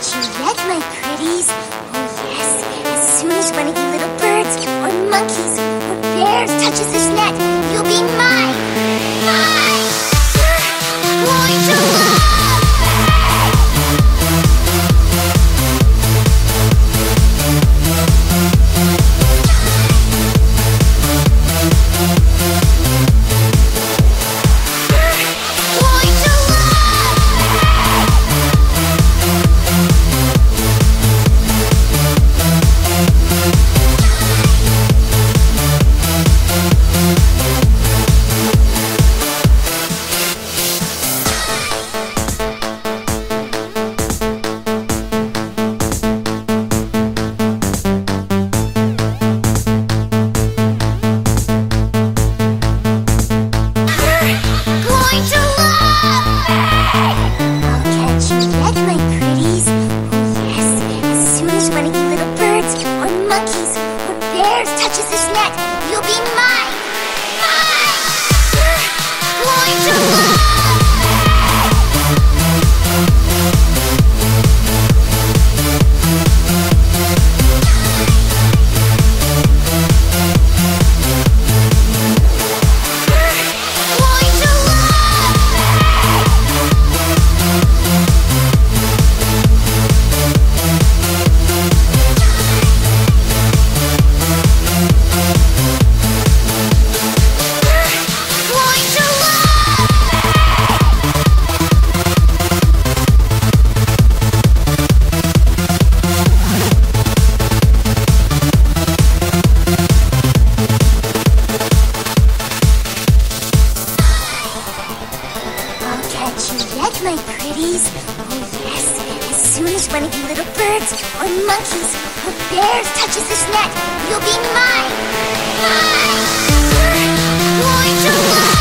catch you yet, my pretties. Oh yes, as soon as one of you little birds, or monkeys, or bears touches this net, you'll be mine. Mine! You're going to love me! Touches this net, you'll be mine! Mine! You're going to love yet, my pretties. Oh yes, as soon as one of you little birds, or monkeys, or bears touches this net, you'll be mine. Mine! You're going to love